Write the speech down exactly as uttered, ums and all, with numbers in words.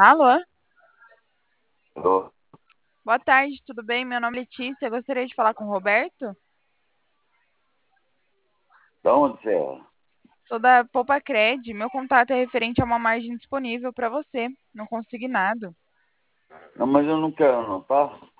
Alô? Alô? Boa tarde, tudo bem? Meu nome é Letícia. Eu gostaria de falar com o Roberto. Da onde você é? Sou da Poupa-Cred. Meu contato é referente a uma margem disponível para você, no consignado. Não, mas eu não quero não, tá?